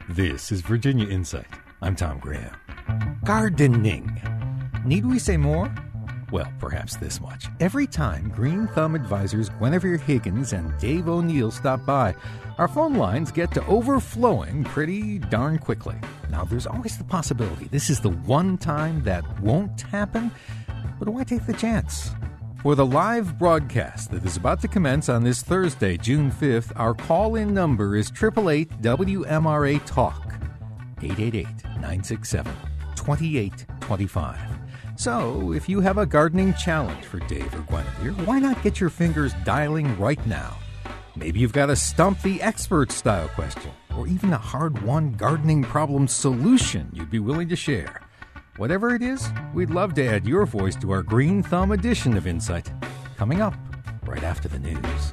This is Virginia Insight. I'm Tom Graham. Gardening. Need we say more? Well, perhaps this much. Every time Green Thumb advisors Guinevere Higgins and Dave O'Neill stop by, our phone lines get to overflowing pretty darn quickly. Now, there's always the possibility this is the one time that won't happen, but why take the chance? For the live broadcast that is about to commence on this Thursday, June 5th, our call-in number is 888-WMRA-TALK, 888-967-2825. So, if you have a gardening challenge for Dave or Guinevere, why not get your fingers dialing right now? Maybe you've got a Stump the Expert style question, or even a hard-won gardening problem solution you'd be willing to share. Whatever it is, we'd love to add your voice to our Green Thumb edition of Insight, coming up right after the news.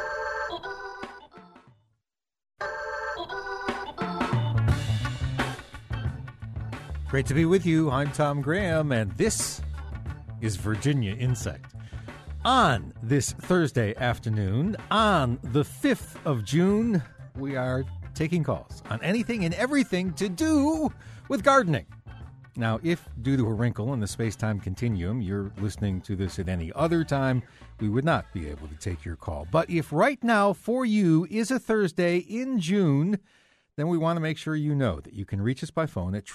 Great to be with you. I'm Tom Graham, and this is Virginia Insight. On this Thursday afternoon, on the 5th of June, we are taking calls on anything and everything to do with gardening. Now, if due to a wrinkle in the space-time continuum, you're listening to this at any other time, we would not be able to take your call. But if right now for you is a Thursday in June, then we want to make sure you know that you can reach us by phone at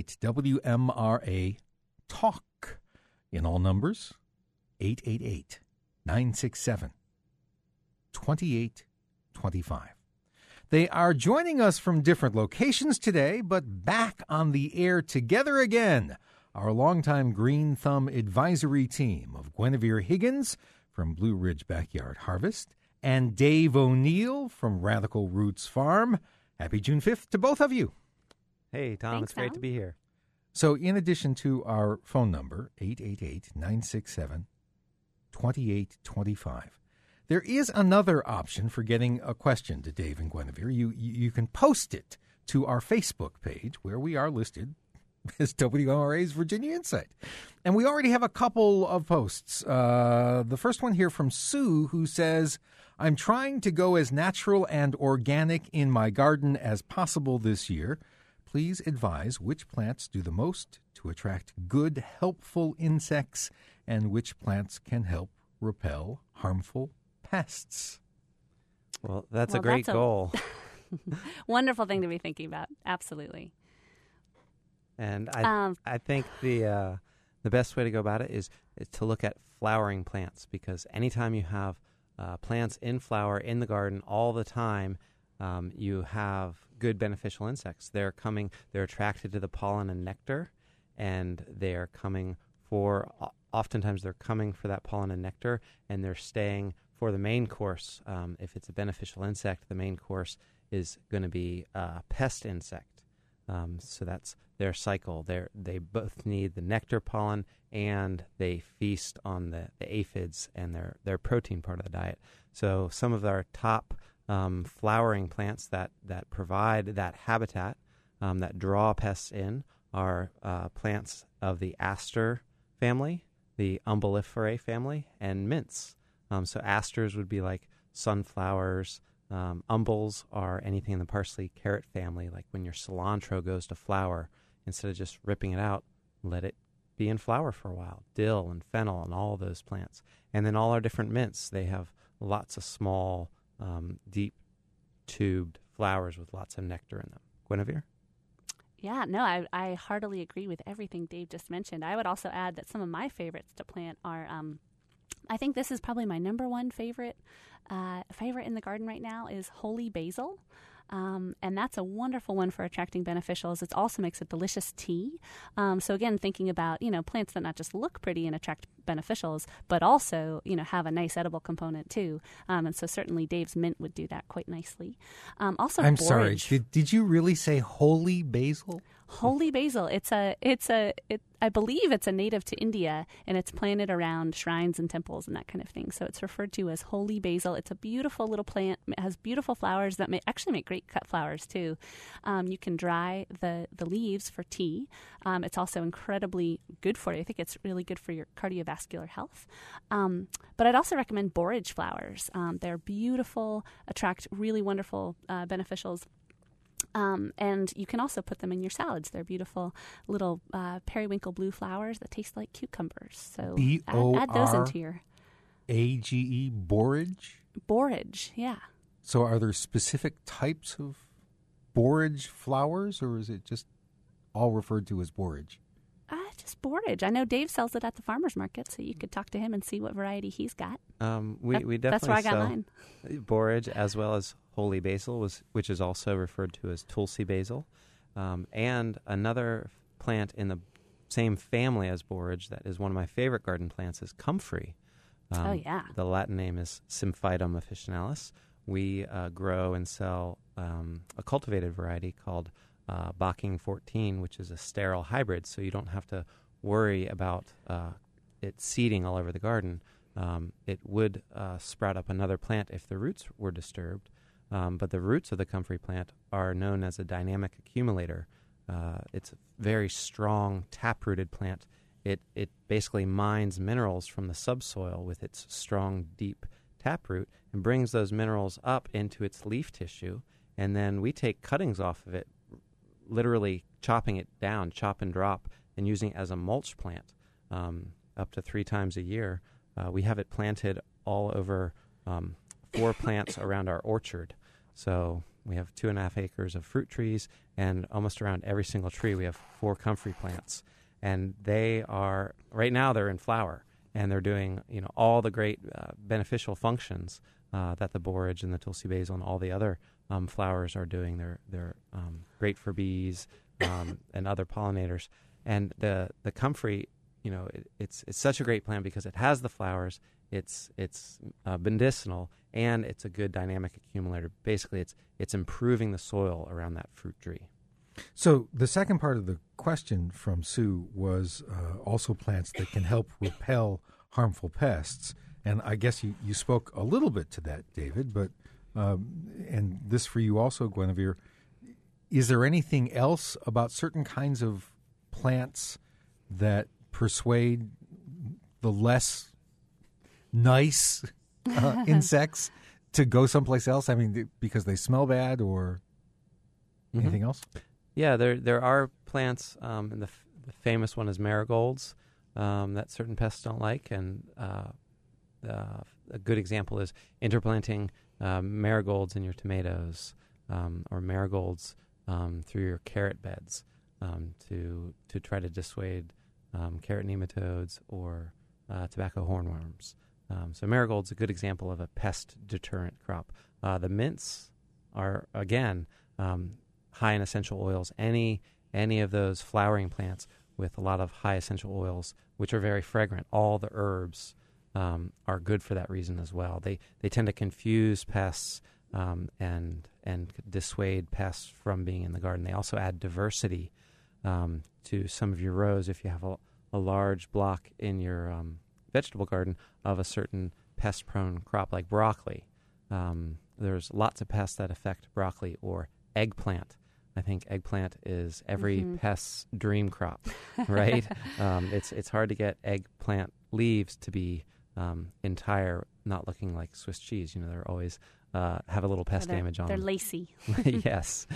888-WMRA-TALK. In all numbers, 888-967-2825. They are joining us from different locations today, but back on the air together again. Our longtime Green Thumb advisory team of Guinevere Higgins from Blue Ridge Backyard Harvest and Dave O'Neill from Radical Roots Farm. Happy June 5th to both of you. Hey, Tom. Thanks, it's great Tom. to be here. So in addition to our phone number, 888-967-2825, there is another option for getting a question to Dave and Guinevere. You can post it to our Facebook page, where we are listed as WMRA's Virginia Insight. And we already have a couple of posts. The first one here from Sue, who says, I'm trying to go as natural and organic in my garden as possible this year. Please advise which plants do the most to attract good, helpful insects, and which plants can help repel harmful pests. Well, that's a great goal. Wonderful thing to be thinking about. Absolutely. And I think the best way to go about it is to look at flowering plants, because anytime you have plants in flower in the garden all the time, you have good beneficial insects. They're attracted to the pollen and nectar, and oftentimes they're coming for that pollen and nectar, and they're staying for the main course. If it's a beneficial insect, the main course is going to be a pest insect. So that's their cycle. They both need the nectar, pollen, and they feast on the aphids and their protein part of the diet. So some of our top flowering plants that provide that habitat, that draw pests in, are plants of the aster family, the Umbelliferae family, and mints. So asters would be like sunflowers. Umbels are anything in the parsley carrot family, like when your cilantro goes to flower, instead of just ripping it out, let it be in flower for a while. Dill and fennel and all those plants. And then all our different mints, they have lots of small, deep tubed flowers with lots of nectar in them. Guinevere? Yeah, no, I heartily agree with everything Dave just mentioned. I would also add that some of my favorites to plant are, I think this is probably my number one favorite in the garden right now is holy basil. And that's a wonderful one for attracting beneficials. It also makes a delicious tea. So again, thinking about, plants that not just look pretty and attract beneficials, but also, have a nice edible component too. And so certainly Dave's mint would do that quite nicely. Also, I'm borage. sorry. Did you really say holy basil? Holy basil. I believe it's a native to India, and it's planted around shrines and temples and that kind of thing. So it's referred to as holy basil. It's a beautiful little plant. It has beautiful flowers that actually make great cut flowers too. You can dry the leaves for tea. It's also incredibly good for you. I think it's really good for your cardiovascular health. But I'd also recommend borage flowers. They're beautiful, attract really wonderful beneficials. And you can also put them in your salads. They're beautiful little periwinkle blue flowers that taste like cucumbers. So add those into your... AGE, borage? Borage, yeah. So are there specific types of borage flowers, or is it just all referred to as borage? Just borage. I know Dave sells it at the farmer's market, so you could talk to him and see what variety he's got. We definitely that's where I got sell mine. Borage as well as holy basil, which is also referred to as Tulsi basil. And another plant in the same family as borage that is one of my favorite garden plants is comfrey. Oh, yeah. The Latin name is Symphytum officinalis. We grow and sell a cultivated variety called Bocking 14, which is a sterile hybrid, so you don't have to worry about it seeding all over the garden. It would sprout up another plant if the roots were disturbed, but the roots of the comfrey plant are known as a dynamic accumulator. It's a very strong tap-rooted plant. It basically mines minerals from the subsoil with its strong, deep taproot and brings those minerals up into its leaf tissue, and then we take cuttings off of it, literally chopping it down, chop and drop, and using it as a mulch plant up to 3 times a year. We have it planted all over 4 plants around our orchard. So we have 2.5 acres of fruit trees, and almost around every single tree we have 4 comfrey plants. And they are, right now they're in flower, and they're doing all the great beneficial functions that the borage and the Tulsi basil and all the other flowers are doing. They're great for bees and other pollinators. And the comfrey, it's such a great plant because it has the flowers. It's medicinal, and it's a good dynamic accumulator. Basically, it's improving the soil around that fruit tree. So the second part of the question from Sue was also plants that can help repel harmful pests. And I guess you spoke a little bit to that, David, but and this for you also, Guinevere. Is there anything else about certain kinds of plants that persuade the less nice insects to go someplace else? I mean, because they smell bad or anything else? Yeah, there are plants, and the famous one is marigolds that certain pests don't like, and a good example is interplanting marigolds in your tomatoes or marigolds through your carrot beds to try to dissuade carrot nematodes or tobacco hornworms. So marigold's a good example of a pest deterrent crop. The mints are, again, high in essential oils. Any of those flowering plants with a lot of high essential oils, which are very fragrant, all the herbs are good for that reason as well. They tend to confuse pests and dissuade pests from being in the garden. They also add diversity to some of your rows. If you have a large block in your vegetable garden of a certain pest-prone crop like broccoli, there's lots of pests that affect broccoli or eggplant. I think eggplant is every pest's dream crop, right? It's hard to get eggplant leaves to be entire, not looking like Swiss cheese. They're always have a little pest damage on them. They're lacy. yes.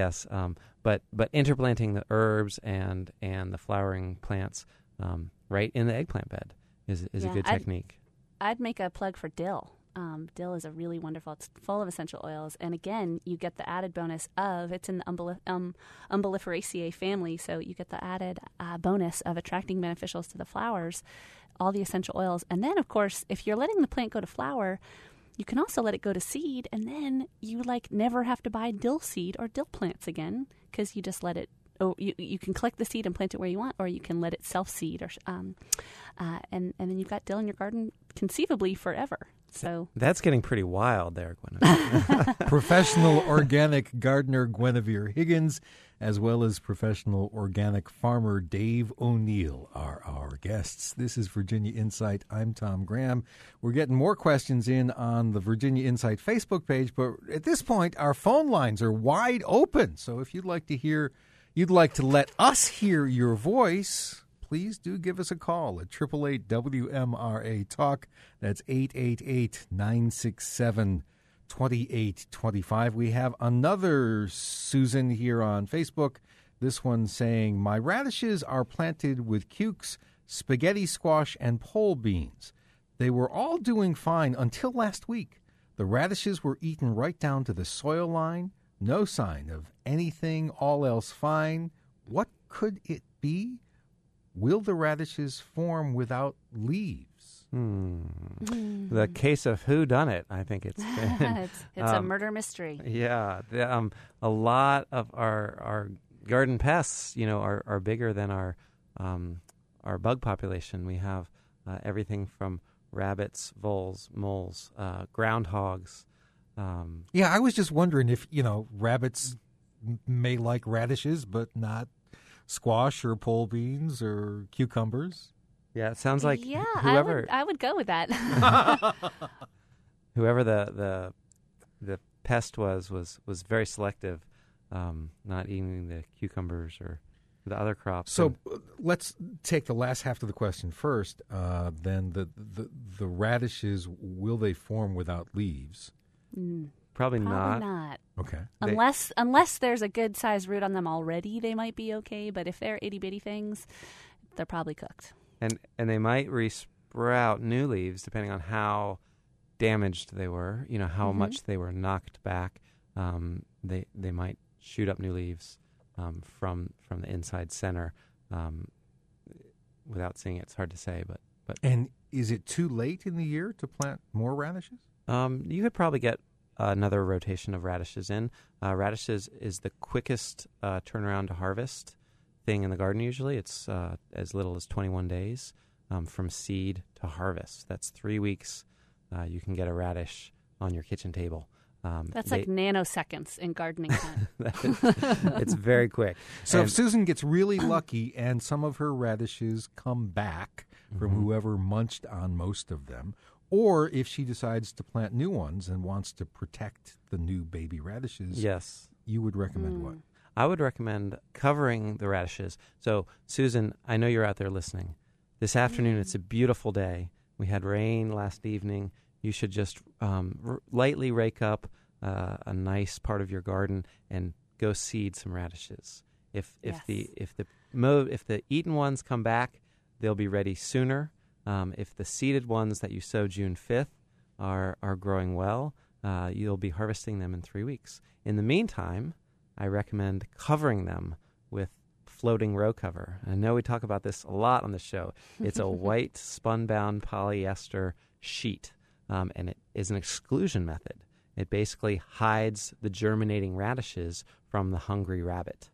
But interplanting the herbs and the flowering plants right in the eggplant bed is a good technique. I'd make a plug for dill. Dill is a really wonderful. It's full of essential oils, and again, you get the added bonus of it's in the Umbelliferaceae family, so you get the added bonus of attracting beneficials to the flowers, all the essential oils, and then of course, if you're letting the plant go to flower, you can also let it go to seed, and then you never have to buy dill seed or dill plants again because you just let it. Oh, you can collect the seed and plant it where you want, or you can let it self-seed, or and then you've got dill in your garden conceivably forever. So that's getting pretty wild there, Guinevere. Professional organic gardener Guinevere Higgins, as well as professional organic farmer Dave O'Neill, are our guests. This is Virginia Insight. I'm Tom Graham. We're getting more questions in on the Virginia Insight Facebook page, but at this point, our phone lines are wide open. So if you'd like to let us hear your voice, please do give us a call at 888-WMRA-TALK. That's 888-967-2424. 2825. We have another Susan here on Facebook. This one saying, my radishes are planted with cukes, spaghetti squash, and pole beans. They were all doing fine until last week. The radishes were eaten right down to the soil line. No sign of anything, all else fine. What could it be? Will the radishes form without leaves? The case of who done it, I think it's been. it's a murder mystery. Yeah. A lot of our garden pests, are bigger than our bug population. We have everything from rabbits, voles, moles, groundhogs. Yeah, I was just wondering if, rabbits may like radishes, but not squash or pole beans or cucumbers. Yeah, it sounds like whoever I would go with that. Whoever the pest was very selective, not eating the cucumbers or the other crops. So let's take the last half of the question first. Then the radishes, will they form without leaves? Probably not. Okay. Unless there's a good sized root on them already, they might be okay. But if they're itty bitty things, they're probably cooked. And they might resprout new leaves depending on how damaged they were. How much they were knocked back. They might shoot up new leaves from the inside center. Without seeing it, it's hard to say. But and is it too late in the year to plant more radishes? You could probably get another rotation of radishes in. Radishes is the quickest turnaround to harvest thing in the garden usually. It's as little as 21 days from seed to harvest. That's 3 weeks. You can get a radish on your kitchen table. That's like nanoseconds in gardening time. It's very quick. So if Susan gets really lucky and some of her radishes come back from whoever munched on most of them, or if she decides to plant new ones and wants to protect the new baby radishes, yes, you would recommend what? I would recommend covering the radishes. So, Susan, I know you're out there listening. This afternoon, it's a beautiful day. We had rain last evening. You should just lightly rake up a nice part of your garden and go seed some radishes. If the eaten ones come back, they'll be ready sooner. If the seeded ones that you sow June 5th are growing well, you'll be harvesting them in 3 weeks. In the meantime, I recommend covering them with floating row cover. I know we talk about this a lot on the show. It's a white spun-bound polyester sheet, and it is an exclusion method. It basically hides the germinating radishes from the hungry rabbit.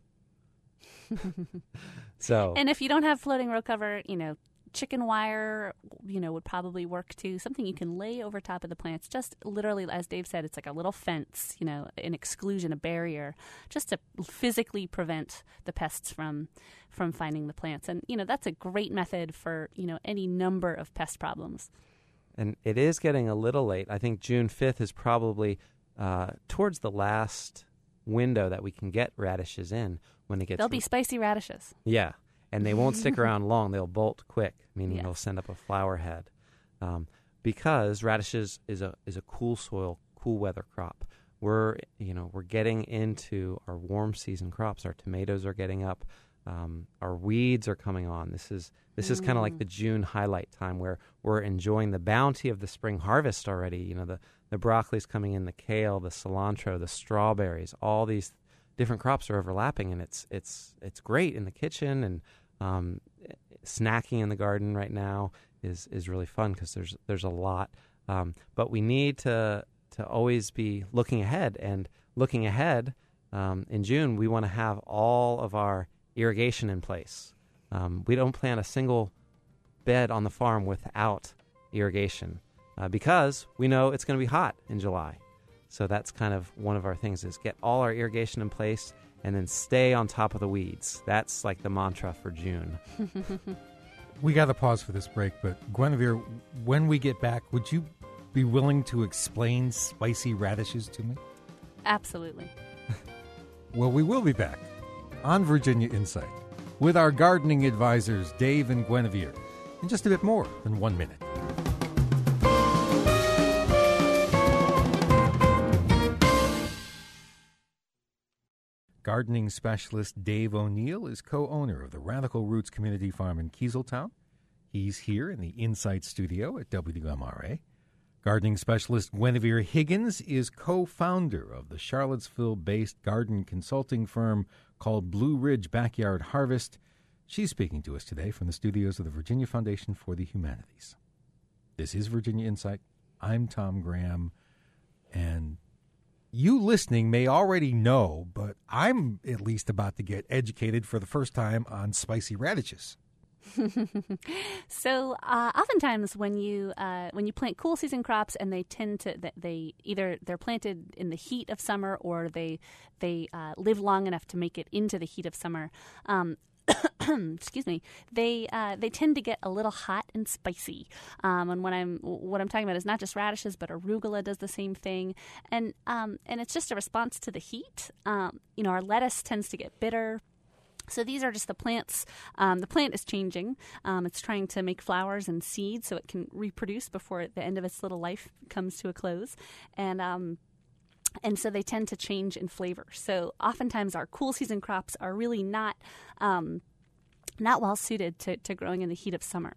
And if you don't have floating row cover, chicken wire, would probably work too. Something you can lay over top of the plants. Just literally, as Dave said, it's like a little fence, an exclusion, a barrier, just to physically prevent the pests from finding the plants. And, that's a great method for, any number of pest problems. And it is getting a little late. I think June 5th is probably towards the last window that we can get radishes in when it gets... They'll be spicy radishes. Yeah. And they won't stick around long. They'll bolt quick, meaning they'll send up a flower head. Because radishes is a cool soil, cool weather crop. We're getting into our warm season crops. Our tomatoes are getting up. Our weeds are coming on. This is kind of like the June highlight time where we're enjoying the bounty of the spring harvest already. The broccoli's coming in, the kale, the cilantro, the strawberries. All these different crops are overlapping, and it's great in the kitchen, and snacking in the garden right now is really fun because there's a lot. But we need to always be looking ahead, and looking ahead in June, we want to have all of our irrigation in place. We don't plant a single bed on the farm without irrigation because we know it's going to be hot in July. So that's kind of one of our things is get all our irrigation in place and then stay on top of the weeds. That's like the mantra for June. We got to pause for this break, but Guinevere, when we get back, would you be willing to explain spicy radishes to me? Absolutely. Well, we will be back on Virginia Insight with our gardening advisors, Dave and Guinevere, in just a bit more than 1 minute. Gardening specialist Dave O'Neill is co-owner of the Radical Roots Community Farm in Kieseltown. He's here in the Insight Studio at WMRA. Gardening specialist Guinevere Higgins is co-founder of the Charlottesville-based garden consulting firm called Blue Ridge Backyard Harvest. She's speaking to us today from the studios of the Virginia Foundation for the Humanities. This is Virginia Insight. I'm Tom Graham, and you listening may already know, but I'm at least about to get educated for the first time on spicy radishes. So oftentimes when you plant cool season crops, and they tend to they're planted in the heat of summer, or they live long enough to make it into the heat of summer. Excuse me. They tend to get a little hot and spicy. And what I'm talking about is not just radishes, but arugula does the same thing. And it's just a response to the heat. Our lettuce tends to get bitter. So these are just the plants. The plant is changing. It's trying to make flowers and seeds so it can reproduce before the end of its little life comes to a close. And so they tend to change in flavor. So oftentimes our cool season crops are really not well suited to growing in the heat of summer.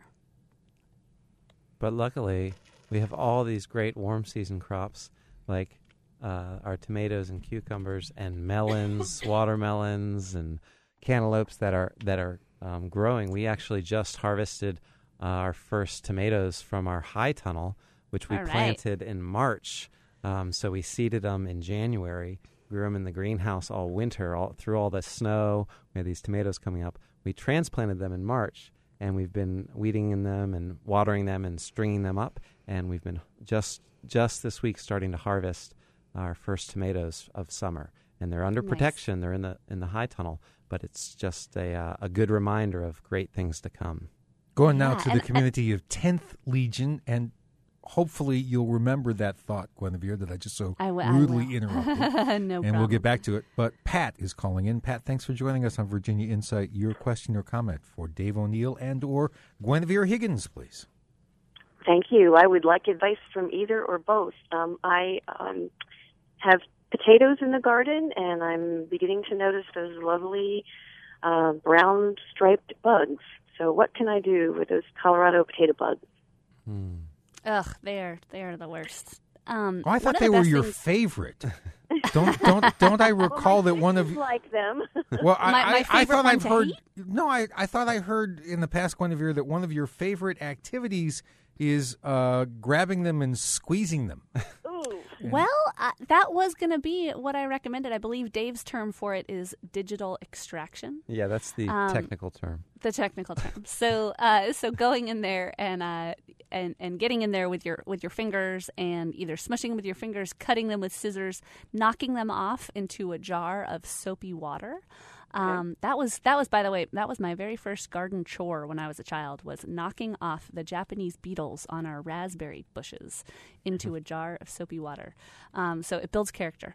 But luckily, we have all these great warm season crops like our tomatoes and cucumbers and melons, watermelons, and cantaloupes that are growing. We actually just harvested our first tomatoes from our high tunnel, which we planted in March. So we seeded them in January, grew them in the greenhouse all winter, through all the snow. We had these tomatoes coming up. We transplanted them in March, and we've been weeding them and watering them and stringing them up. And we've been just this week starting to harvest our first tomatoes of summer. And they're under protection. They're in the high tunnel, but it's just a good reminder of great things to come. Going now to the community of 10th Legion, and hopefully you'll remember that thought, Guinevere, that I just so rudely interrupted. No problem. We'll get back to it. But Pat is calling in. Pat, thanks for joining us on Virginia Insight. Your question or comment for Dave O'Neill and or Guinevere Higgins, please. Thank you. I would like advice from either or both. I have potatoes in the garden, and I'm beginning to notice those lovely brown striped bugs. So what can I do with those Colorado potato bugs? Ugh, they're the worst. I thought they were your favorite. Don't I recall that one of you like them? Well, my I favorite thought one I've to heard. hate? No, I thought I heard in the past, Guinevere, that one of your favorite activities is grabbing them and squeezing them. Ooh. Well, that was going to be what I recommended. I believe Dave's term for it is digital extraction. Yeah, that's the technical term. The technical term. So going in there and getting in there with your fingers, and either smushing them with your fingers, cutting them with scissors, knocking them off into a jar of soapy water. That was, by the way, that was my very first garden chore when I was a child, was knocking off the Japanese beetles on our raspberry bushes into a jar of soapy water. So it builds character.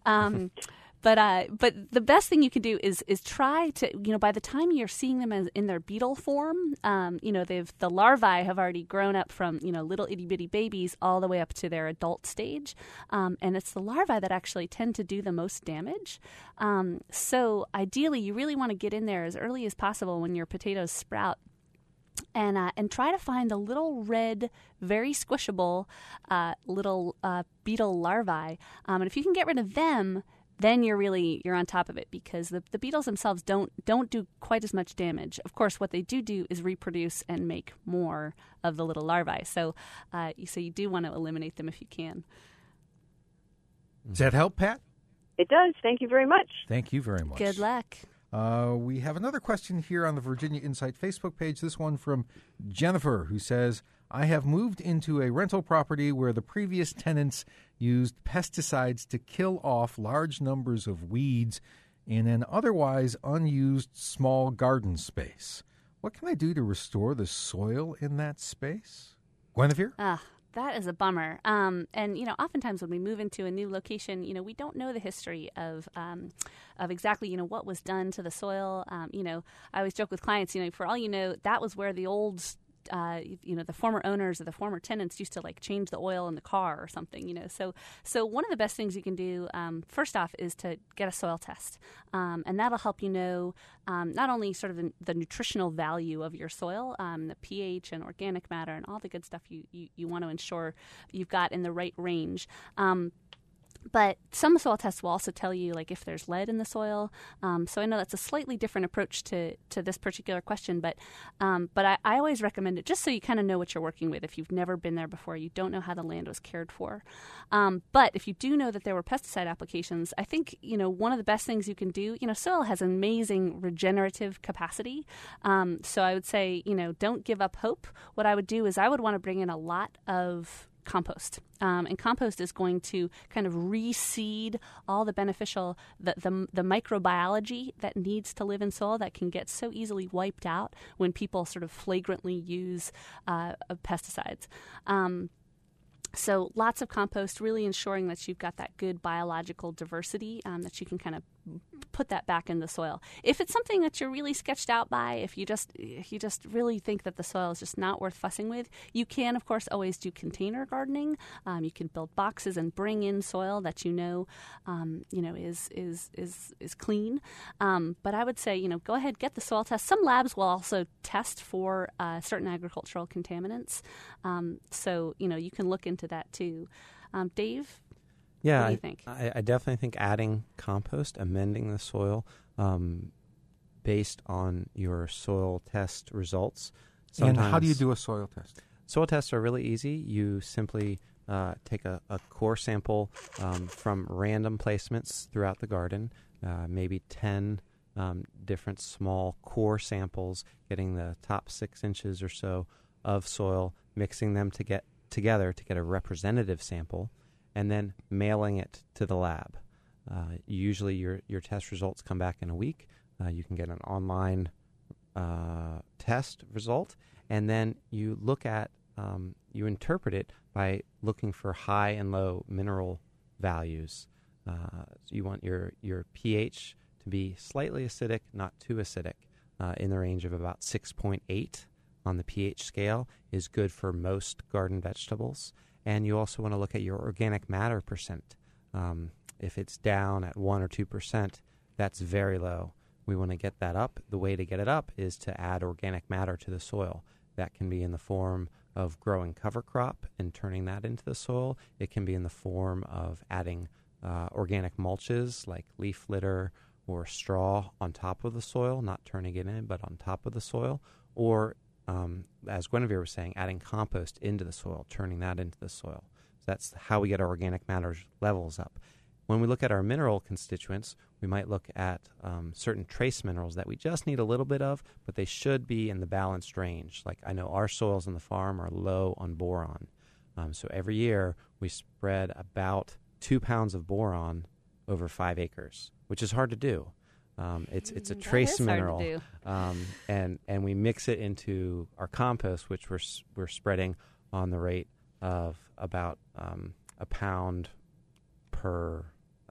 But the best thing you can do is try to, by the time you're seeing them in their beetle form, the larvae have already grown up from, little itty bitty babies all the way up to their adult stage. And it's the larvae that actually tend to do the most damage. So ideally, you really want to get in there as early as possible when your potatoes sprout. And try to find the little red, very squishable little beetle larvae. And if you can get rid of them, then you're on top of it, because the beetles themselves don't do quite as much damage. Of course, what they do is reproduce and make more of the little larvae. So you do want to eliminate them if you can. Does that help, Pat? It does. Thank you very much. Thank you very much. Good luck. We have another question here on the Virginia Insight Facebook page. This one from Jennifer, who says, I have moved into a rental property where the previous tenants used pesticides to kill off large numbers of weeds in an otherwise unused small garden space. What can I do to restore the soil in that space? Guinevere? That is a bummer. And oftentimes when we move into a new location, we don't know the history of exactly, what was done to the soil. I always joke with clients, for all you know, that was where the old the former owners or the former tenants used to like change the oil in the car or something, So one of the best things you can do, first off, is to get a soil test. And that'll help you know not only sort of the nutritional value of your soil, the pH and organic matter and all the good stuff you want to ensure you've got in the right range. But some soil tests will also tell you like if there's lead in the soil. So I know that's a slightly different approach to this particular question, but I always recommend it just so you kind of know what you're working with. If you've never been there before, you don't know how the land was cared for. But if you do know that there were pesticide applications, I think one of the best things you can do. Soil has amazing regenerative capacity. So I would say don't give up hope. What I would do is I would want to bring in a lot of compost. And compost is going to kind of reseed all the beneficial, the microbiology that needs to live in soil that can get so easily wiped out when people sort of flagrantly use pesticides. So lots of compost, really ensuring that you've got that good biological diversity, that you can kind of put that back in the soil. If it's something that you're really sketched out by, if you just really think that the soil is just not worth fussing with, you can, of course, always do container gardening. You can build boxes and bring in soil that is clean. But I would say, go ahead, get the soil test. Some labs will also test for certain agricultural contaminants. So you can look into that too. Dave? Yeah, what do you think? I definitely think adding compost, amending the soil based on your soil test results. And how do you do a soil test? Soil tests are really easy. You simply take a core sample from random placements throughout the garden, maybe 10 different small core samples, getting the top 6 inches or so of soil, mixing them together to get a representative sample, and then mailing it to the lab. Usually your test results come back in a week. You can get an online test result, and then you look at, you interpret it by looking for high and low mineral values. You want your pH to be slightly acidic, not too acidic, in the range of about 6.8 on the pH scale is good for most garden vegetables. And you also want to look at your organic matter percent. If it's down at 1 or 2%, that's very low. We want to get that up. The way to get it up is to add organic matter to the soil. That can be in the form of growing cover crop and turning that into the soil. It can be in the form of adding organic mulches like leaf litter or straw on top of the soil, not turning it in, but on top of the soil. Or as Guinevere was saying, adding compost into the soil, turning that into the soil. So that's how we get our organic matter levels up. When we look at our mineral constituents, we might look at certain trace minerals that we just need a little bit of, but they should be in the balanced range. Like I know our soils on the farm are low on boron. So every year we spread about 2 pounds of boron over 5 acres, which is hard to do. It's a trace mineral, and we mix it into our compost, which we're spreading on the rate of about a pound per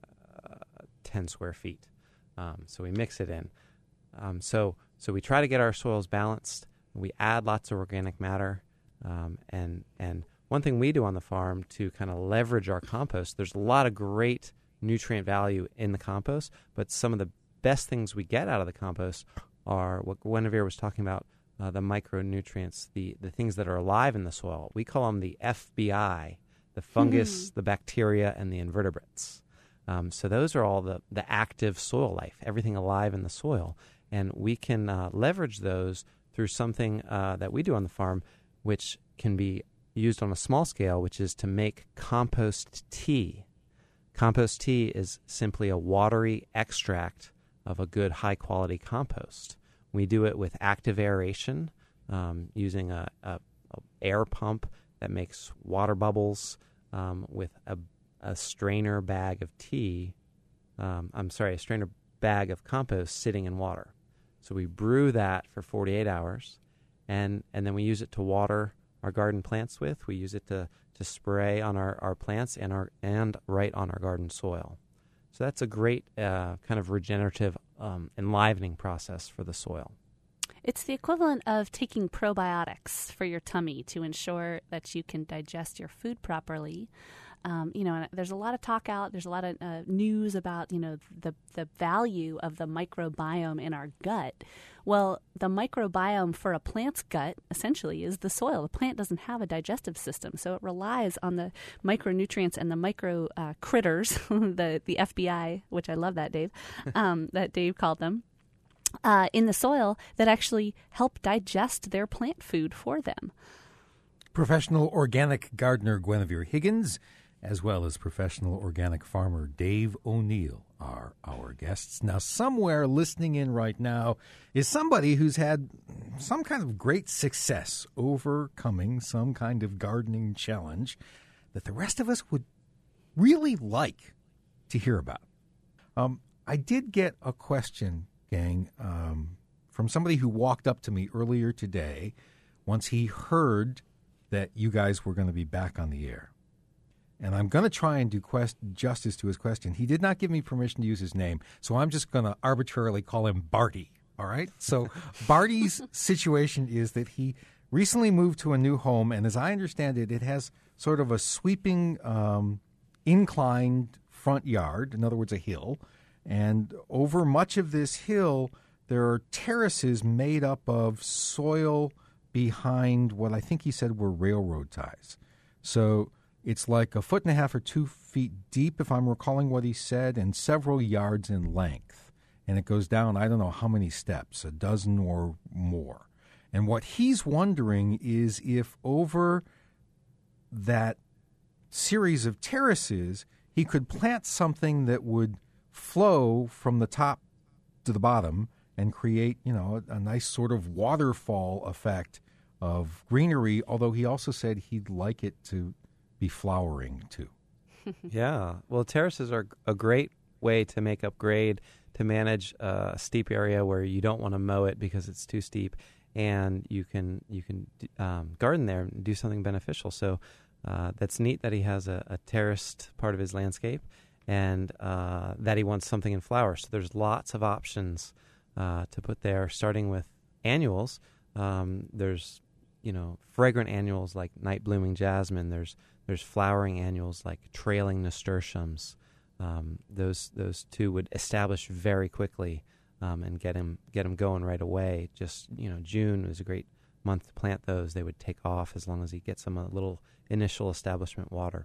10 square feet. So we mix it in. So we try to get our soils balanced. We add lots of organic matter, and one thing we do on the farm to kind of leverage our compost. There's a lot of great nutrient value in the compost, but some of the best things we get out of the compost are what Guinevere was talking about, the micronutrients, the things that are alive in the soil. We call them the FBI, the fungus, the bacteria, and the invertebrates. So those are all the active soil life, everything alive in the soil. And we can leverage those through something that we do on the farm, which can be used on a small scale, which is to make compost tea. Compost tea is simply a watery extract of a good high-quality compost. We do it with active aeration, using a air pump that makes water bubbles with a strainer bag of a strainer bag of compost sitting in water. So we brew that for 48 hours, and then we use it to water our garden plants with. We use it to spray on our plants and right on our garden soil. So that's a great kind of regenerative, enlivening process for the soil. It's the equivalent of taking probiotics for your tummy to ensure that you can digest your food properly. And there's a lot of talk out. There's a lot of news about, the value of the microbiome in our gut. Well, the microbiome for a plant's gut essentially is the soil. The plant doesn't have a digestive system, so it relies on the micronutrients and the micro critters, the FBI, which I love that, Dave, that Dave called them, in the soil that actually help digest their plant food for them. Professional organic gardener Guinevere Higgins, as well as professional organic farmer Dave O'Neill, are our guests. Now, somewhere listening in right now is somebody who's had some kind of great success overcoming some kind of gardening challenge that the rest of us would really like to hear about. I did get a question, gang, from somebody who walked up to me earlier today once he heard that you guys were going to be back on the air. And I'm going to try and do justice to his question. He did not give me permission to use his name, so I'm just going to arbitrarily call him Barty, all right? So Barty's situation is that he recently moved to a new home, and as I understand it, it has sort of a sweeping inclined front yard, in other words, a hill. And over much of this hill, there are terraces made up of soil behind what I think he said were railroad ties. So it's like 1.5 feet or 2 feet deep, if I'm recalling what he said, and several yards in length. And it goes down, I don't know how many steps, a dozen or more. And what he's wondering is if over that series of terraces, he could plant something that would flow from the top to the bottom and create, a nice sort of waterfall effect of greenery, although he also said he'd like it to be flowering too. Yeah. Well, terraces are a great way to make up grade, to manage a steep area where you don't want to mow it because it's too steep, and you can garden there and do something beneficial. So that's neat that he has a terraced part of his landscape, and that he wants something in flower. So there's lots of options to put there, starting with annuals. There's fragrant annuals like night blooming jasmine. There's flowering annuals like trailing nasturtiums. Those two would establish very quickly and get him going right away. Just June is a great month to plant those. They would take off as long as he gets them a little initial establishment water.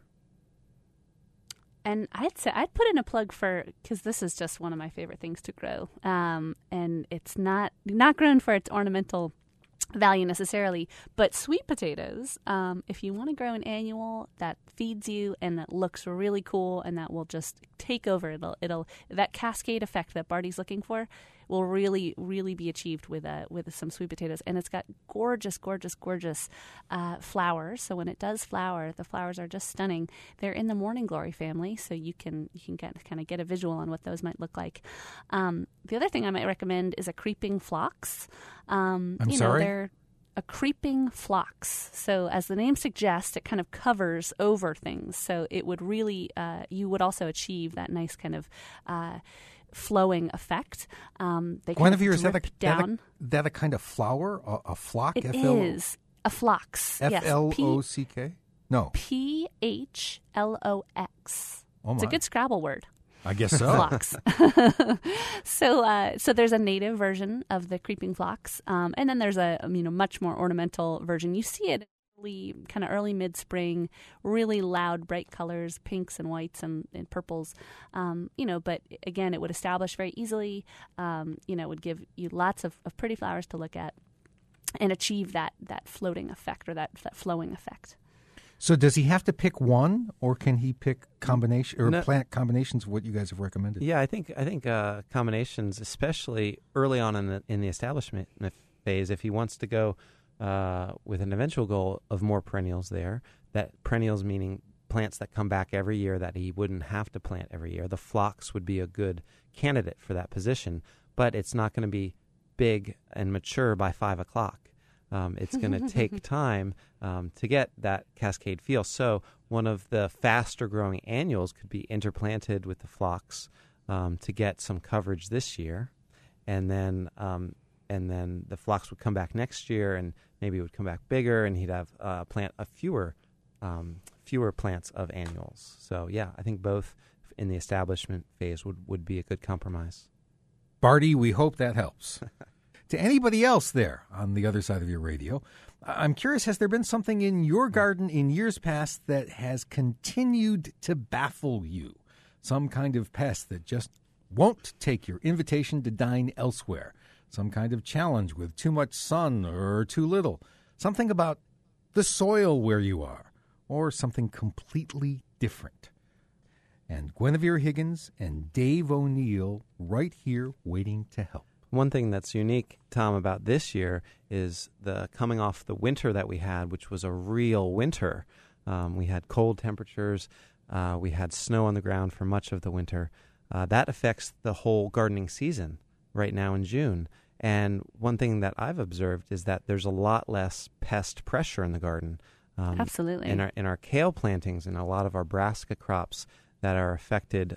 And I'd put in a plug because this is just one of my favorite things to grow, and it's not grown for its ornamental value necessarily, but sweet potatoes, if you want to grow an annual that feeds you and that looks really cool and that will just take over, it'll that cascade effect that Barty's looking for will really, really be achieved with some sweet potatoes. And it's got gorgeous, gorgeous, gorgeous flowers. So when it does flower, the flowers are just stunning. They're in the morning glory family, so you can get a visual on what those might look like. The other thing I might recommend is a creeping phlox. They're a creeping phlox. So as the name suggests, it kind of covers over things. So it would really, you would also achieve that nice kind of flowing effect. Guinevere, is that a kind of flower? A flock? It is a phlox. F-L-O-C-K? No. P-H-L-O-X. Oh my. It's a good Scrabble word. I guess so. Phlox. So there's a native version of the creeping phlox, and then there's a much more ornamental version. You see it kind of early mid-spring, really loud, bright colors, pinks and whites and purples. But again, it would establish very easily. It would give you lots of pretty flowers to look at and achieve that floating effect or that flowing effect. So does he have to pick one, or can he pick plant combinations of what you guys have recommended? Yeah, I think combinations, especially early on in the establishment phase, if he wants to go with an eventual goal of more perennials there, that perennials meaning plants that come back every year that he wouldn't have to plant every year, the phlox would be a good candidate for that position, but it's not going to be big and mature by 5 o'clock. It's going to take time to get that cascade feel. So one of the faster growing annuals could be interplanted with the phlox to get some coverage this year, and then and then the phlox would come back next year, and maybe it would come back bigger, and he'd have fewer plants of annuals. So yeah, I think both in the establishment phase would be a good compromise. Barty, we hope that helps. To anybody else there on the other side of your radio, I'm curious, has there been something in your garden in years past that has continued to baffle you? Some kind of pest that just won't take your invitation to dine elsewhere? Some kind of challenge with too much sun or too little? Something about the soil where you are? Or something completely different? And Guinevere Higgins and Dave O'Neill right here waiting to help. One thing that's unique, Tom, about this year is the coming off the winter that we had, which was a real winter. We had cold temperatures. We had snow on the ground for much of the winter. That affects the whole gardening season right now in June. And one thing that I've observed is that there's a lot less pest pressure in the garden. Absolutely. In our kale plantings and a lot of our brassica crops that are affected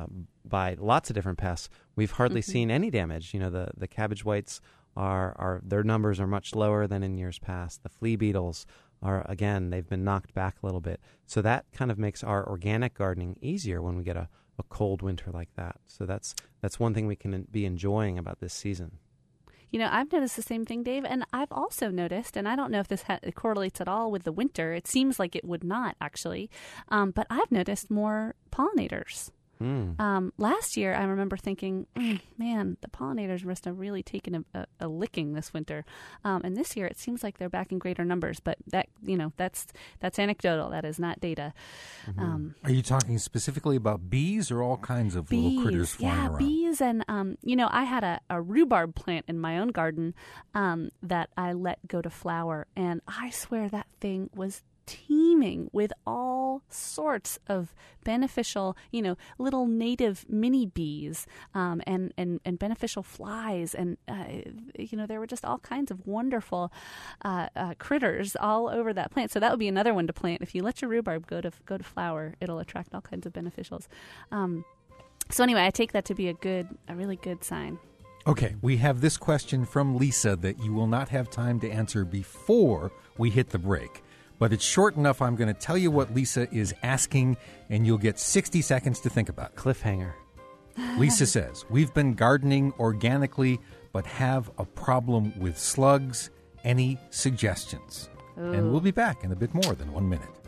by lots of different pests, we've hardly seen any damage. You know, the cabbage whites are their numbers are much lower than in years past. The flea beetles are, again, they've been knocked back a little bit. So that kind of makes our organic gardening easier when we get a cold winter like that. So that's one thing we can be enjoying about this season. You know, I've noticed the same thing, Dave, and I've also noticed, and I don't know if this correlates at all with the winter. It seems like it would not, actually, but I've noticed more pollinators. Last year, I remember thinking, man, the pollinators must have really taken a licking this winter. And this year, it seems like they're back in greater numbers. But that's anecdotal. That is not data. Are you talking specifically about bees or all kinds of little critters flying around? Yeah, bees. And, I had a rhubarb plant in my own garden that I let go to flower. And I swear that thing was teeming with all sorts of beneficial, little native mini bees and beneficial flies. And, there were just all kinds of wonderful critters all over that plant. So that would be another one to plant. If you let your rhubarb go to flower, it'll attract all kinds of beneficials. So anyway, I take that to be a really good sign. Okay, we have this question from Lisa that you will not have time to answer before we hit the break. But it's short enough, I'm going to tell you what Lisa is asking, and you'll get 60 seconds to think about it. Cliffhanger. Lisa says, we've been gardening organically, but have a problem with slugs. Any suggestions? Ooh. And we'll be back in a bit more than 1 minute.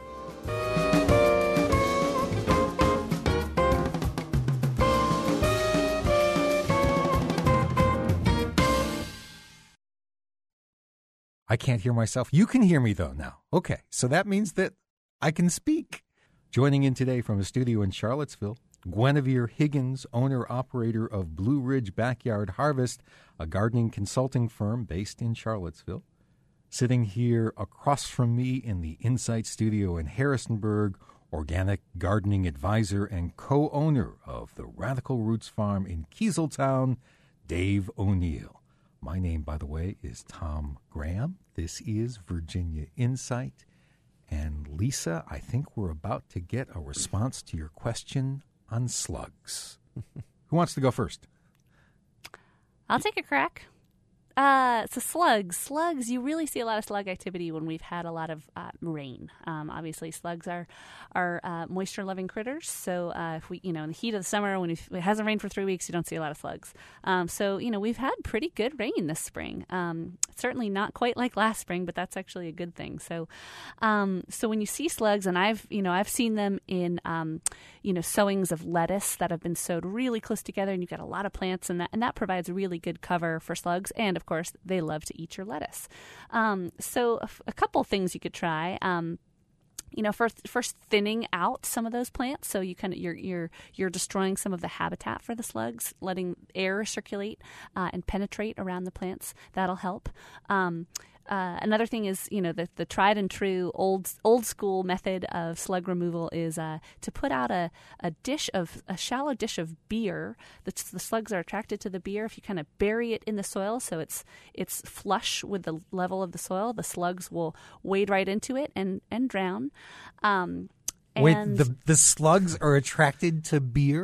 I can't hear myself. You can hear me, though, now. Okay, so that means that I can speak. Joining in today from a studio in Charlottesville, Guinevere Higgins, owner-operator of Blue Ridge Backyard Harvest, a gardening consulting firm based in Charlottesville. Sitting here across from me in the Insight Studio in Harrisonburg, organic gardening advisor and co-owner of the Radical Roots Farm in Kieseltown, Dave O'Neill. My name, by the way, is Tom Graham. This is Virginia Insight. And Lisa, I think we're about to get a response to your question on slugs. Who wants to go first? I'll take a crack. So slugs, you really see a lot of slug activity when we've had a lot of rain. Obviously, slugs are moisture-loving critters. So if we, in the heat of the summer, when it hasn't rained for 3 weeks, you don't see a lot of slugs. So we've had pretty good rain this spring. Certainly not quite like last spring, but that's actually a good thing. So when you see slugs, and I've seen them in sowings of lettuce that have been sowed really close together, and you've got a lot of plants, and that provides really good cover for slugs. And of course, they love to eat your lettuce. So a couple things you could try. First thinning out some of those plants, so you're destroying some of the habitat for the slugs, letting air circulate and penetrate around the plants. That'll help. Another thing is, the tried and true old school method of slug removal is to put out a shallow dish of beer. The slugs are attracted to the beer. If you kind of bury it in the soil so it's flush with the level of the soil, the slugs will wade right into it and drown. Wait, the slugs are attracted to beer?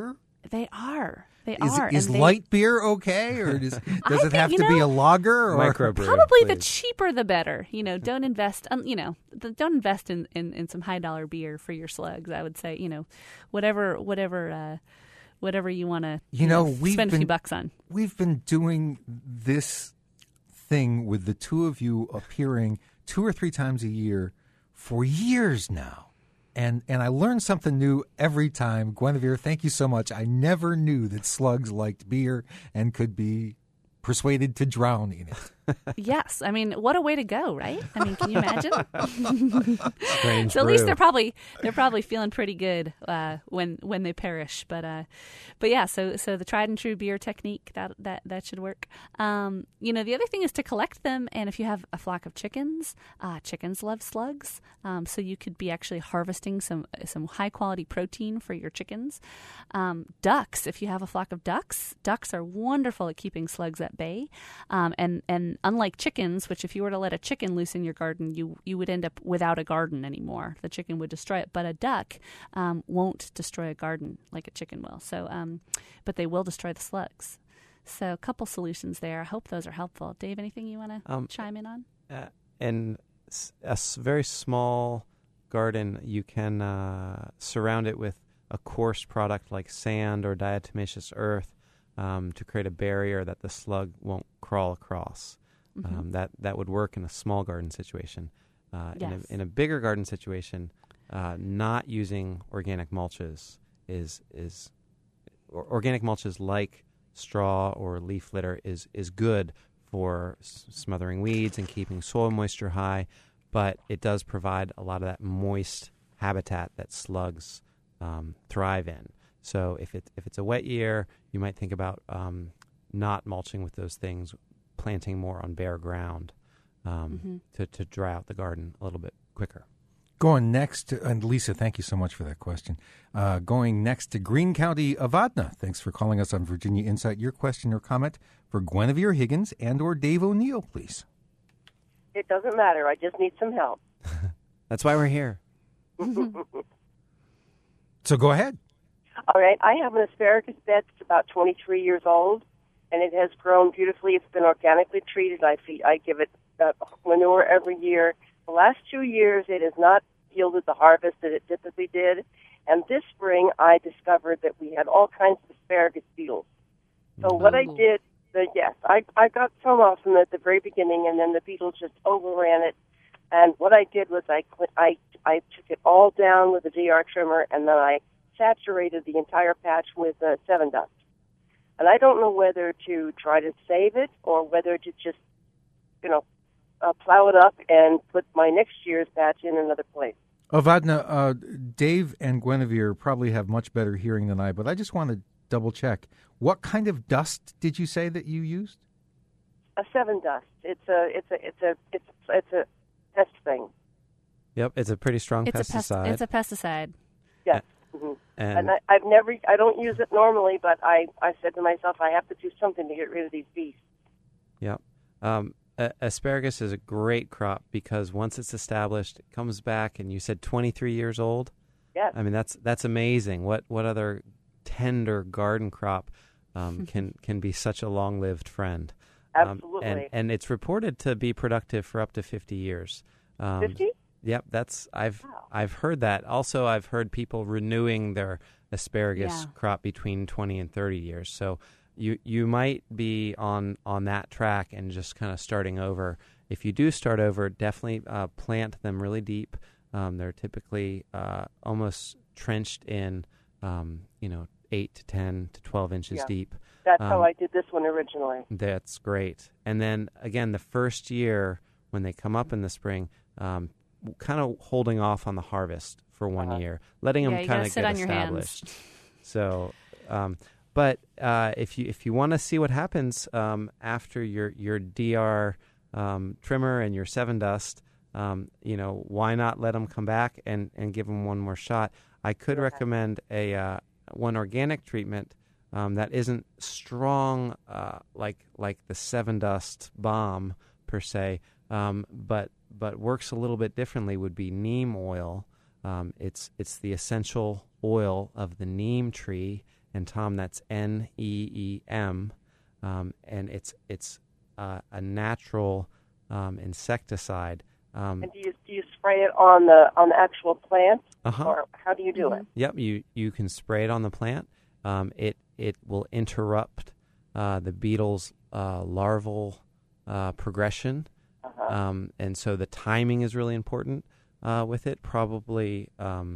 They are. Is light beer okay, or does it have to be a lager or microbrew? Probably please. the cheaper the better. Don't invest. Don't invest in some high dollar beer for your slugs. I would say, whatever you want to. Spend a few bucks on. We've been doing this thing with the two of you appearing 2 or 3 times a year for years now. And I learn something new every time. Guinevere, thank you so much. I never knew that slugs liked beer and could be persuaded to drown in it. Yes. I mean, what a way to go, right? I mean, can you imagine? Strange So at least brew. they're probably feeling pretty good when they perish. But yeah. So the tried and true beer technique that should work. The other thing is to collect them, and if you have a flock of chickens, chickens love slugs. So you could be actually harvesting some high quality protein for your chickens. Ducks, if you have a flock of ducks are wonderful at keeping slugs at bay. And unlike chickens, which if you were to let a chicken loose in your garden, you would end up without a garden anymore. The chicken would destroy it, but a duck won't destroy a garden like a chicken will. So, but they will destroy the slugs. So, a couple solutions there. I hope those are helpful. Dave, anything you want to chime in on? And very small garden, you can surround it with a coarse product like sand or diatomaceous earth to create a barrier that the slug won't crawl across. Mm-hmm. That would work in a small garden situation. Yes. In a bigger garden situation, not using organic mulches organic mulches like straw or leaf litter is good for smothering weeds and keeping soil moisture high, but it does provide a lot of that moist habitat that slugs thrive in. So if it's a wet year, you might think about not mulching with those things, planting more on bare ground to dry out the garden a little bit quicker. Going next, and Lisa, thank you so much for that question. Going next to Greene County, Avadna. Thanks for calling us on Virginia Insight. Your question or comment for Guinevere Higgins and or Dave O'Neill, please. It doesn't matter. I just need some help. That's why we're here. So go ahead. All right. I have an asparagus bed that's about 23 years old, and it has grown beautifully. It's been organically treated. I give it manure every year. The last 2 years, it has not yielded the harvest that it typically did. And this spring, I discovered that we had all kinds of asparagus beetles. So what I did, I got some off them at the very beginning, and then the beetles just overran it. And what I did was I took it all down with a DR trimmer, and then I saturated the entire patch with 7 Dust. And I don't know whether to try to save it or whether to just, plow it up and put my next year's batch in another place. Avadna, Dave and Guinevere probably have much better hearing than I, but I just want to double check. What kind of dust did you say that you used? A 7 Dust. It's a pest thing. Yep, it's a pretty strong pesticide. It's a pesticide. Yes. Mm-hmm. And I don't use it normally, but I said to myself, I have to do something to get rid of these beasts. Yep. Asparagus is a great crop because once it's established, it comes back, and you said 23 years old? Yes. I mean, that's amazing. What other tender garden crop can be such a long-lived friend? Absolutely. And it's reported to be productive for up to 50 years. 50? Yep, I've heard that. Also, I've heard people renewing their asparagus crop between 20 and 30 years. So you might be on that track and just kind of starting over. If you do start over, definitely plant them really deep. They're typically almost trenched in, 8 to 10 to 12 inches deep. That's how I did this one originally. That's great. And then, again, the first year when they come up in the spring, kind of holding off on the harvest for 1 year, letting them kind of get established. So, but if you want to see what happens after your DR trimmer and your 7 Dust, why not let them come back and give them one more shot? I could recommend one organic treatment that isn't strong like the 7 Dust bomb per se, but works a little bit differently. Would be neem oil. It's the essential oil of the neem tree, and Tom, that's NEEM, and it's a natural insecticide. And do you spray it on the actual plant, or how do you do it? Yep, you can spray it on the plant. It will interrupt the beetle's larval progression, and so the timing is really important with it. Probably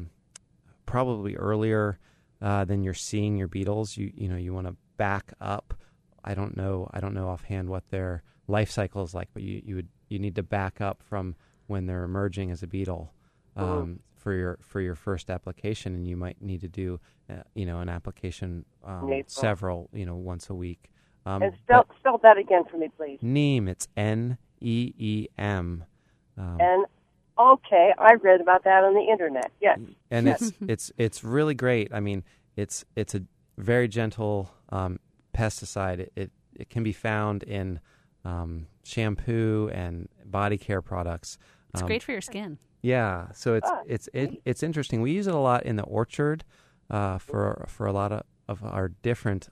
earlier than you're seeing your beetles. You want to back up. I don't know offhand what their life cycle is like, but you need to back up from when they're emerging as a beetle for your first application, and you might need to do an application several once a week. And spell that again for me, please. NEEM. It's NEEM. And okay, I read about that on the internet. Yes, and it's really great. I mean, it's a very gentle pesticide. It can be found in shampoo and body care products. It's great for your skin. Yeah, so it's interesting. We use it a lot in the orchard for a lot of our different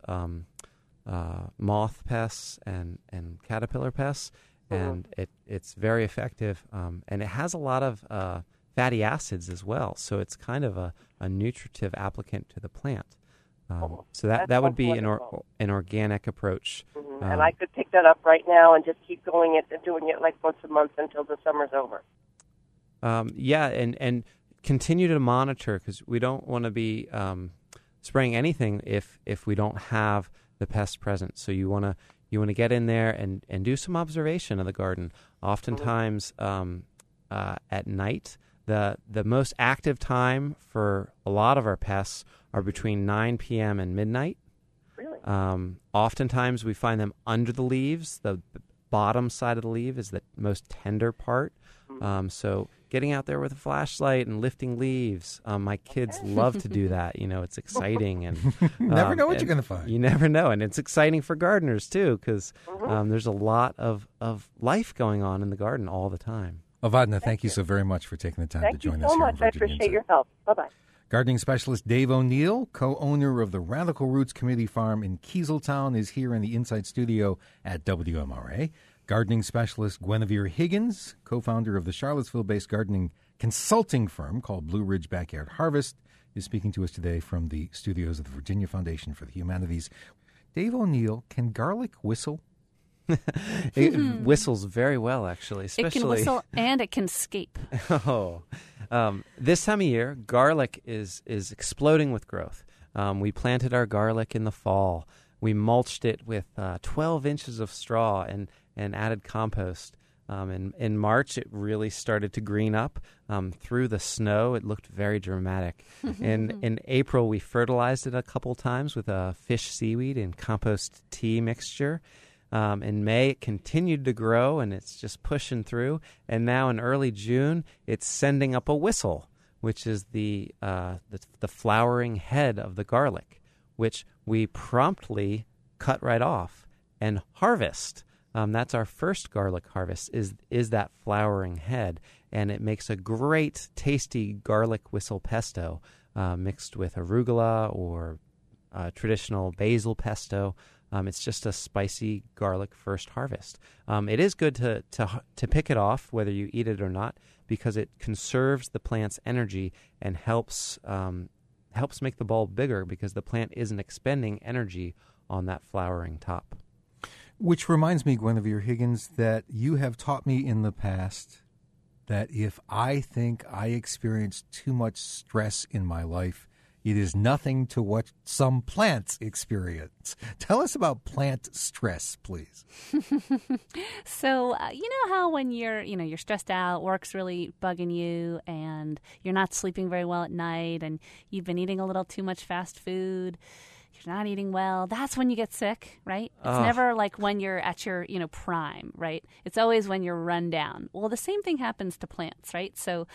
moth pests and caterpillar pests, and it's very effective. And it has a lot of fatty acids as well, so it's kind of a nutritive applicant to the plant. So that would be an organic approach. And I could pick that up right now and just keep doing it like once a month until the summer's over. And continue to monitor, because we don't want to be spraying anything if we don't have the pest present. So you want to get in there and do some observation of the garden. Oftentimes at night, the most active time for a lot of our pests are between 9 p.m. and midnight. Really? Oftentimes we find them under the leaves. The bottom side of the leaf is the most tender part. So getting out there with a flashlight and lifting leaves, my kids love to do that. It's exciting, and never know what you're going to find. You never know, and it's exciting for gardeners too, because there's a lot of life going on in the garden all the time. Avadna, thank you so very much for taking the time to join us. Thank you so much. I appreciate your help. Bye-bye. Gardening specialist Dave O'Neill, co-owner of the Radical Roots Committee Farm in Kieseltown, is here in the Inside Studio at WMRA. Gardening specialist Guinevere Higgins, co-founder of the Charlottesville-based gardening consulting firm called Blue Ridge Backyard Harvest, is speaking to us today from the studios of the Virginia Foundation for the Humanities. Dave O'Neill, can garlic whistle? It whistles very well, actually. Especially... It can whistle and it can scape. This time of year, garlic is exploding with growth. We planted our garlic in the fall. We mulched it with 12 inches of straw and added compost. In March, it really started to green up. Through the snow, it looked very dramatic. In April, we fertilized it a couple times with a fish seaweed and compost tea mixture. In May, it continued to grow, and it's just pushing through. And now in early June, it's sending up a whistle, which is the flowering head of the garlic, which we promptly cut right off and harvest. That's our first garlic harvest, is that flowering head, and it makes a great, tasty garlic whistle pesto mixed with arugula or traditional basil pesto. It's just a spicy garlic first harvest. It is good to pick it off, whether you eat it or not, because it conserves the plant's energy and helps make the bulb bigger, because the plant isn't expending energy on that flowering top. Which reminds me, Guinevere Higgins, that you have taught me in the past that if I think I experience too much stress in my life, it is nothing to what some plants experience. Tell us about plant stress, please. So, you know how when you're stressed out, work's really bugging you, and you're not sleeping very well at night, and you've been eating a little too much fast food, you're not eating well, that's when you get sick, right? It's never like when you're at your, prime, right? It's always when you're run down. Well, the same thing happens to plants, right? So,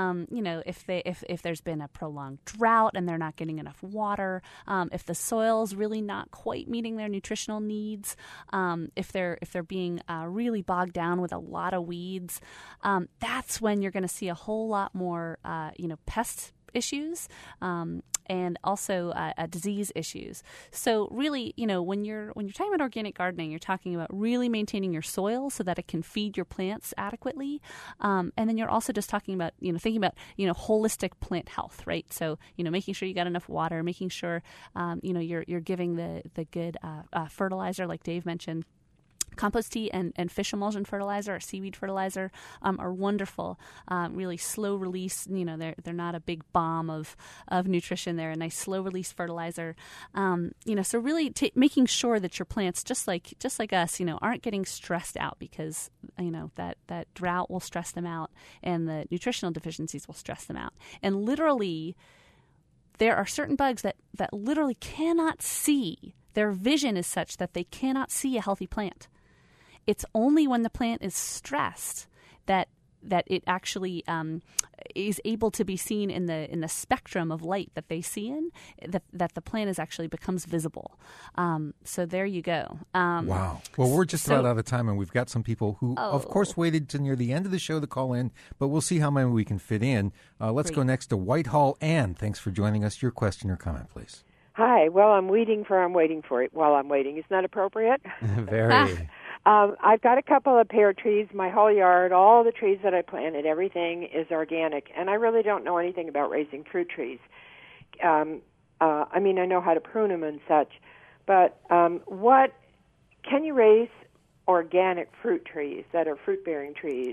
if there's been a prolonged drought and they're not getting enough water, if the soil's really not quite meeting their nutritional needs, if they're being really bogged down with a lot of weeds, that's when you're going to see a whole lot more, pest issues, and also disease issues. So really, when you're talking about organic gardening, you're talking about really maintaining your soil so that it can feed your plants adequately, and then you're also just talking about thinking about holistic plant health, right? So making sure you got enough water, making sure you're giving the good fertilizer, like Dave mentioned. Compost tea and fish emulsion fertilizer or seaweed fertilizer are wonderful. Really slow release. They're not a big bomb of nutrition. They're a nice slow release fertilizer. So really making sure that your plants, just like us, aren't getting stressed out, because that drought will stress them out and the nutritional deficiencies will stress them out. And literally, there are certain bugs that literally cannot see. Their vision is such that they cannot see a healthy plant. It's only when the plant is stressed that it actually is able to be seen in the spectrum of light that they see in, that the plant actually becomes visible. So there you go. Wow. Well, we're just about out of time, and we've got some people who, of course, waited to near the end of the show to call in, but we'll see how many we can fit in. Let's go next to Whitehall. Ann, thanks for joining us. Your question or comment, please. Hi. Well, I'm waiting for it while I'm waiting. Isn't that appropriate? Very. I've got a couple of pear trees. My whole yard, all the trees that I planted, everything is organic. And I really don't know anything about raising fruit trees. I know how to prune them and such. But what can you raise organic fruit trees that are fruit-bearing trees?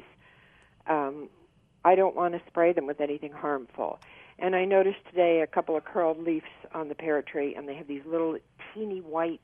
I don't want to spray them with anything harmful. And I noticed today a couple of curled leaves on the pear tree, and they have these little teeny white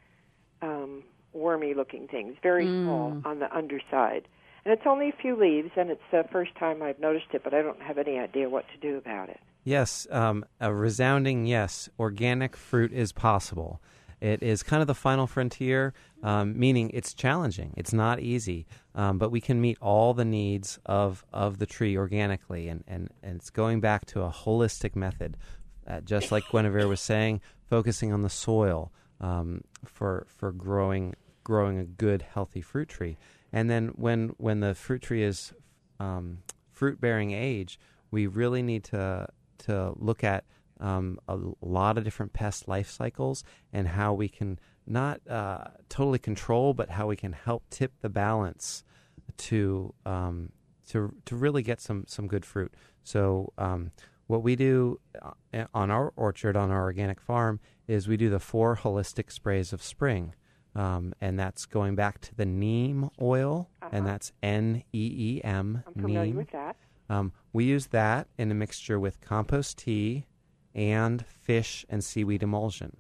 wormy-looking things, very small on the underside. And it's only a few leaves, and it's the first time I've noticed it, but I don't have any idea what to do about it. Yes, a resounding yes. Organic fruit is possible. It is kind of the final frontier, meaning it's challenging. It's not easy, but we can meet all the needs of the tree organically, and it's going back to a holistic method, just like Guinevere was saying, focusing on the soil for growing a good, healthy fruit tree. And then when the fruit tree is fruit-bearing age, we really need to look at a lot of different pest life cycles and how we can not totally control, but how we can help tip the balance to really get some good fruit. So what we do on our orchard, on our organic farm, is we do the 4 holistic sprays of spring. And that's going back to the neem oil, and that's NEEM. I'm familiar with that. We use that in a mixture with compost tea and fish and seaweed emulsion.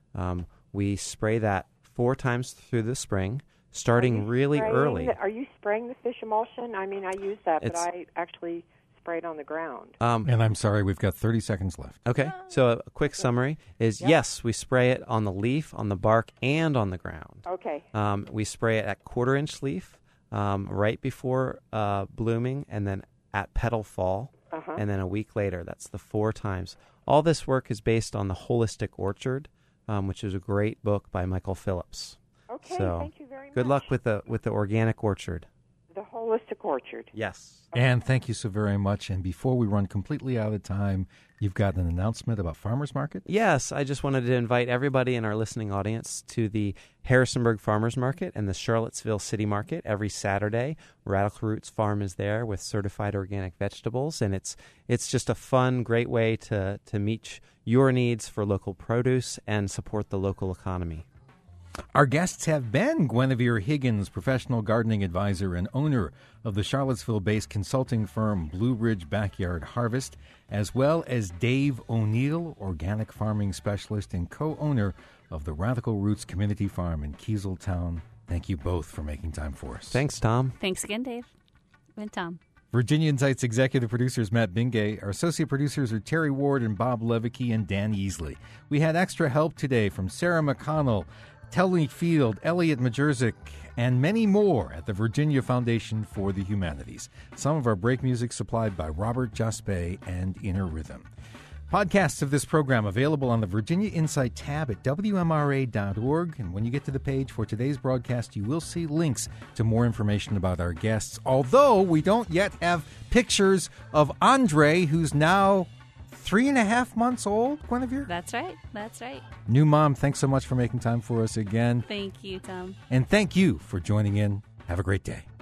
We spray that 4 times through the spring, starting really early. Are you spraying the fish emulsion? I mean, I use that, but I actually spray it on the ground. And I'm sorry, we've got 30 seconds left. Okay, so a quick summary is, yes, we spray it on the leaf, on the bark, and on the ground. Okay. We spray it at 1/4-inch leaf right before blooming, and then at petal fall, and then a week later. That's the 4 times. All this work is based on The Holistic Orchard, which is a great book by Michael Phillips. Okay, so thank you very much. Good luck with the organic orchard. The Holistic Orchard. Yes. And thank you so very much. And before we run completely out of time, you've got an announcement about Farmers Market? Yes, I just wanted to invite everybody in our listening audience to the Harrisonburg Farmers Market and the Charlottesville City Market every Saturday. Radical Roots Farm is there with certified organic vegetables, and it's just a fun, great way to meet your needs for local produce and support the local economy. Our guests have been Guinevere Higgins, professional gardening advisor and owner of the Charlottesville-based consulting firm Blue Ridge Backyard Harvest, as well as Dave O'Neill, organic farming specialist and co-owner of the Radical Roots Community Farm in Kieseltown. Thank you both for making time for us. Thanks, Tom. Thanks again, Dave and Tom. Virginia Insights executive producers Matt Bingay. Our associate producers are Terry Ward and Bob Levicki and Dan Easley. We had extra help today from Sarah McConnell, Telly Field, Elliot Majerzik, and many more at the Virginia Foundation for the Humanities. Some of our break music supplied by Robert Jaspe and Inner Rhythm. Podcasts of this program available on the Virginia Insight tab at WMRA.org. And when you get to the page for today's broadcast, you will see links to more information about our guests. Although we don't yet have pictures of Andre, who's now 3.5 months old, Guinevere? That's right. That's right. New mom, thanks so much for making time for us again. Thank you, Tom. And thank you for joining in. Have a great day.